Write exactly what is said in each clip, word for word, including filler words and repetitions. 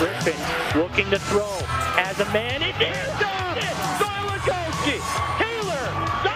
Griffin looking to throw. As a man, it is done! Zylakowski! Taylor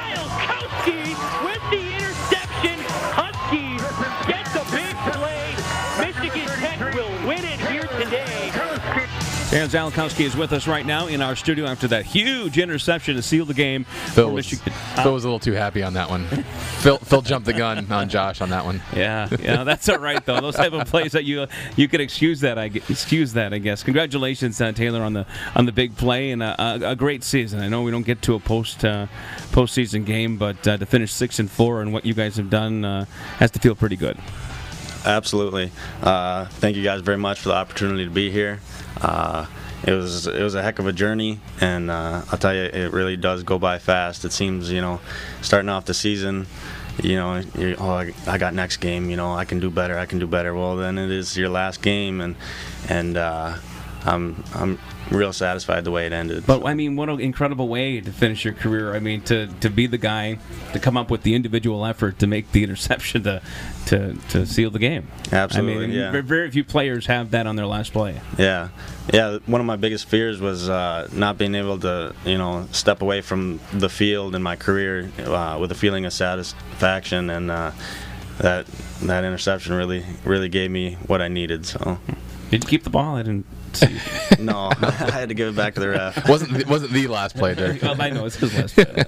Zylakowski with the interception. Huskies get the big play. Michigan Tech will win it here today. Aaron Zylakowski is with us right now in our studio after that huge interception to seal the game Phil for was, Michigan. Phil was a little too happy on that one. Phil Phil jumped the gun on Josh on that one. Yeah, yeah, that's all right though. Those type of plays that you you could excuse that. I excuse that. I guess. Congratulations, uh, Taylor, on the on the big play and a, a, a great season. I know we don't get to a post uh, postseason game, but uh, to finish six and four and what you guys have done uh, has to feel pretty good. Absolutely. Uh, thank you guys very much for the opportunity to be here. Uh, it was it was a heck of a journey, and uh, I'll tell you, it really does go by fast. It seems, you know, starting off the season, you know, you're, oh, I, I got next game, you know, I can do better, I can do better. Well, then it is your last game, and and uh, I'm I'm real satisfied the way it ended. But I mean, what an incredible way to finish your career. I mean, to, to be the guy to come up with the individual effort to make the interception to to, to seal the game. Absolutely, I mean, yeah. Very few players have that on their last play. Yeah, yeah. One of my biggest fears was uh, not being able to, you know, step away from the field in my career uh, with a feeling of satisfaction, and uh, that that interception really really gave me what I needed. So. Did you keep the ball? I didn't see. No, I had to give it back to the ref. wasn't the, wasn't the last play, Derek. Well, I know it's his last play.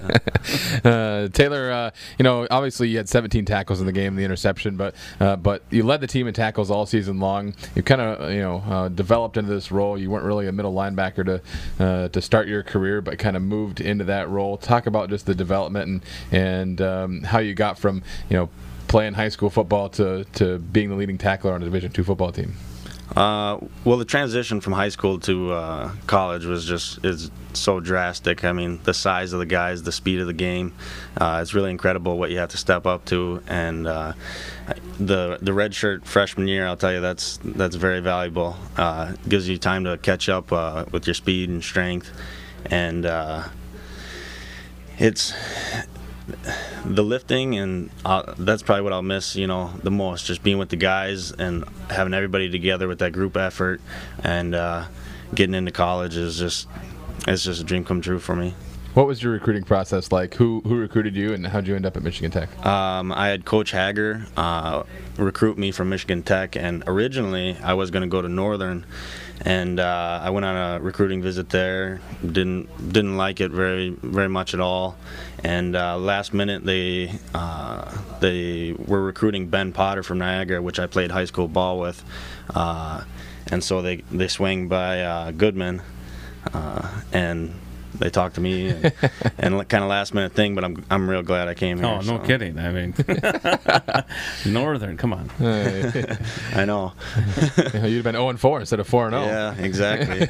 uh, Taylor, uh, you know, obviously you had seventeen tackles in the game, the interception, but uh, but you led the team in tackles all season long. You kind of you know uh, developed into this role. You weren't really a middle linebacker to uh, to start your career, but kind of moved into that role. Talk about just the development and and um, how you got from you know playing high school football to to being the leading tackler on a Division two football team. Uh, well, the transition from high school to uh, college was just is so drastic. I mean, the size of the guys, the speed of the game, uh, it's really incredible what you have to step up to. And uh, the the redshirt freshman year, I'll tell you, that's that's very valuable. Uh, gives you time to catch up uh, with your speed and strength, and uh, it's. The lifting, and uh, that's probably what I'll miss, you know, the most. Just being with the guys and having everybody together with that group effort, and uh, getting into college is just, it's just a dream come true for me. What was your recruiting process like? Who who recruited you, and how'd you end up at Michigan Tech? Um, I had Coach Hager uh, recruit me from Michigan Tech, and originally I was going to go to Northern, and uh, I went on a recruiting visit there. Didn't didn't like it very very much at all, and uh, last minute they uh, they were recruiting Ben Potter from Niagara, which I played high school ball with, uh, and so they they swang by uh, Goodman, uh, and. They talked to me, and, and kind of last minute thing, but I'm I'm real glad I came here. Oh, no so. kidding. I mean, Northern, come on. I know. You'd have been oh and four instead of four and oh. Yeah, exactly.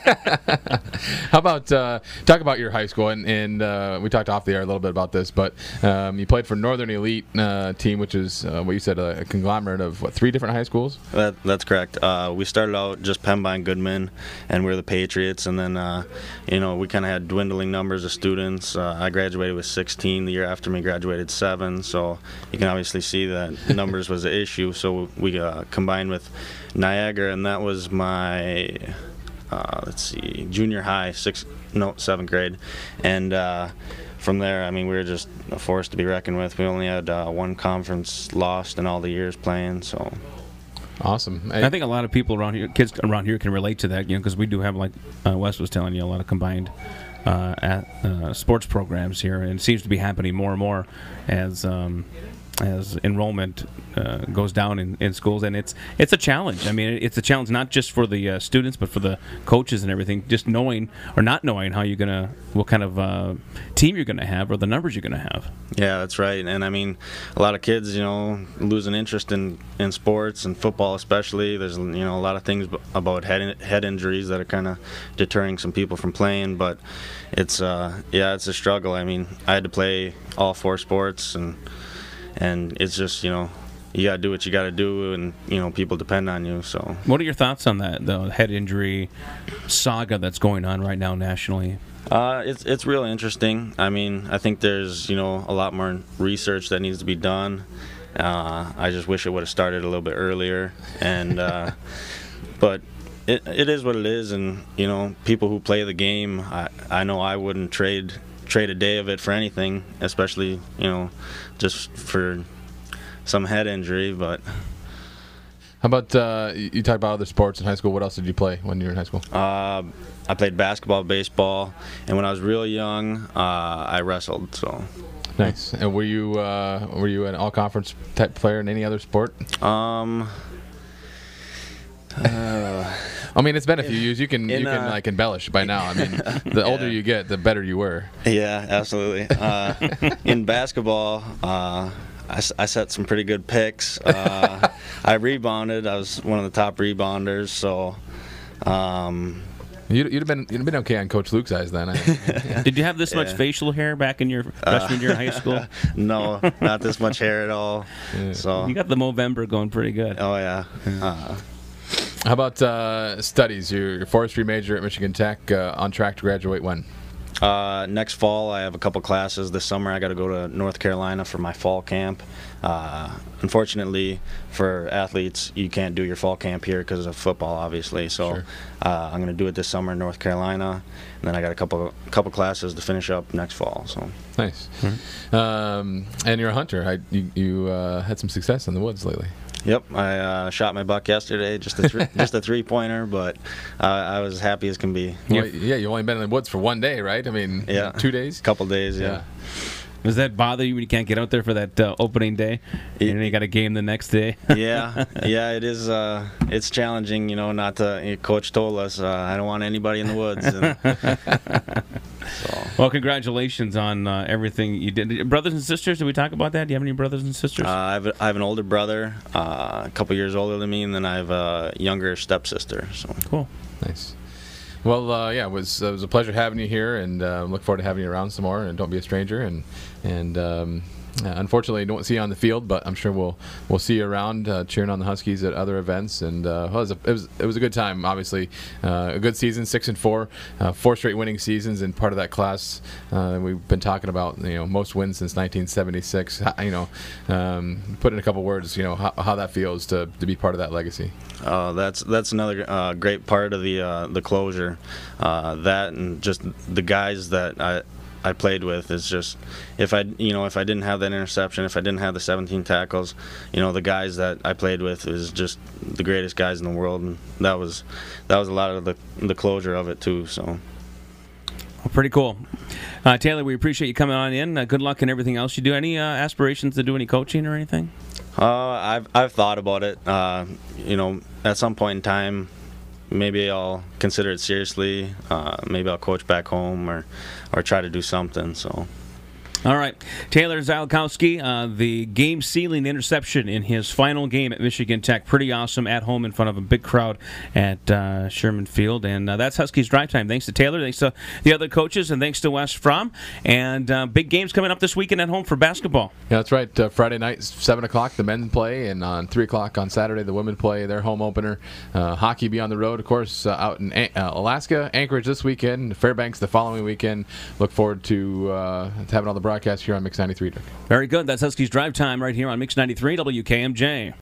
How about, uh, talk about your high school, and, and uh, we talked off the air a little bit about this, but um, you played for Northern Elite uh, team, which is, uh, what you said, a, a conglomerate of, what, three different high schools? That, that's correct. Uh, we started out just Pembine Goodman, and we were the Patriots, and then, uh, you know, we kind of had dwindling numbers of students. Uh, I graduated with sixteen. The year after me graduated seven. So you can obviously see that numbers was an issue. So we uh, combined with Niagara, and that was my, uh, let's see, junior high, sixth, no, seventh grade. And uh, from there, I mean, we were just a force to be reckoned with. We only had uh, one conference lost in all the years playing. So. Awesome. I think a lot of people around here, kids around here, can relate to that, you know, because we do have, like uh, Wes was telling you, a lot of combined uh, at, uh, sports programs here, and it seems to be happening more and more as um, as enrollment uh, goes down in, in schools, and it's it's a challenge. I mean, it's a challenge not just for the uh, students, but for the coaches and everything. Just knowing or not knowing how you're gonna, what kind of uh, team you're gonna have, or the numbers you're gonna have. Yeah, that's right. And I mean, a lot of kids, you know, losing interest in, in sports and football especially. There's, you know, a lot of things about head head injuries that are kind of deterring some people from playing. But it's, uh, yeah, it's a struggle. I mean, I had to play all four sports, and and it's just, you know, you got to do what you got to do, and, you know, people depend on you. So, what are your thoughts on that, the head injury saga that's going on right now nationally? Uh, it's it's real interesting. I mean, I think there's, you know, a lot more research that needs to be done. Uh, I just wish it would have started a little bit earlier. And uh, but it, it, it is what it is, and you know, people who play the game, I, I know I wouldn't trade trade a day of it for anything, especially you know, just for some head injury. But how about uh, you, you talked about other sports in high school? What else did you play when you were in high school? uh, I played basketball, baseball, and when I was real young, uh, I wrestled. So nice. And were you uh, were you an all-conference type player in any other sport? um. Uh, I mean, it's been a few years. You can in, you can uh, like embellish by now. I mean, the older you get, the better you were. Yeah, absolutely. Uh, in basketball, uh, I, s- I set some pretty good picks. Uh, I rebounded. I was one of the top rebounders. So, um, You'd, you'd have been you'd have been okay on Coach Luke's eyes then. I, Did you have this much Yeah. facial hair back in your freshman year in high school? no, not this much hair at all. Yeah. So, You got the Movember going pretty good. oh yeah. Uh, How about uh, studies? Your, your forestry major at Michigan Tech, uh, on track to graduate when? Uh, next fall, I have a couple classes. This summer, I got to go to North Carolina for my fall camp. Uh, unfortunately, for athletes, you can't do your fall camp here because of football, obviously. So Sure. uh, I'm going to do it this summer in North Carolina, and then I got a couple couple classes to finish up next fall. So Nice. Um, and you're a hunter. I, you you uh, had some success in the woods lately. yep, I uh, shot my buck yesterday, just a three, just a three pointer, but uh, I was happy as can be. Well, yeah, you've only been in the woods for one day, right? I mean, Yeah. two days. Couple days, yeah. Does that bother you when you can't get out there for that uh, opening day? And then you got a game the next day? yeah, yeah, it is. Uh, it's challenging, you know. Not to. Coach told us uh, I don't want anybody in the woods. And, so. Well, congratulations on uh, everything you did. Brothers and sisters, did we talk about that? Do you have any brothers and sisters? Uh, I, have, I have an older brother, uh, a couple years older than me, and then I have a younger stepsister. So Cool. Nice. Well, uh, yeah, it was it was a pleasure having you here, and uh, look forward to having you around some more. And don't be a stranger. And and um, uh, unfortunately, don't see you on the field, but I'm sure we'll we'll see you around uh, cheering on the Huskies at other events. And uh, well, it, was a, it was it was a good time. Obviously, uh, a good season, six and four, uh, four straight winning seasons, and part of that class. Uh, we've been talking about you know most wins since nineteen seventy-six. How- You know, um, put in a couple words. You know how, how that feels to to be part of that legacy. uh, that's that's another uh, great part of the uh, the closure. Uh, that and just the guys that I. I played with is just if I you know if I didn't have that interception, if I didn't have the seventeen tackles, you know the guys that I played with is just the greatest guys in the world, and that was that was a lot of the the closure of it too. So Well, pretty cool. Uh, Taylor, we appreciate you coming on in. Uh, good luck in everything else you do. Any uh, aspirations to do any coaching or anything? uh, I've I've thought about it. Uh, you know, at some point in time, maybe I'll consider it seriously. Uh, maybe I'll coach back home or or try to do something. So. All right. Taylor Zalkowski, uh, the game-sealing interception in his final game at Michigan Tech. Pretty awesome at home in front of a big crowd at uh, Sherman Field. And uh, that's Huskies Drive Time. Thanks to Taylor, thanks to the other coaches, and thanks to Wes Fromm. And uh, big games coming up this weekend at home for basketball. Yeah, that's right. Uh, Friday night, seven o'clock, the men play, and on three o'clock on Saturday, the women play their home opener. Uh, hockey be on the road, of course, uh, out in uh, Alaska, Anchorage this weekend, Fairbanks the following weekend. Look forward to, uh, to having all the broadcasts here on Mix ninety-three. Very good. That's Huskies Drive Time right here on Mix ninety-three W K M J.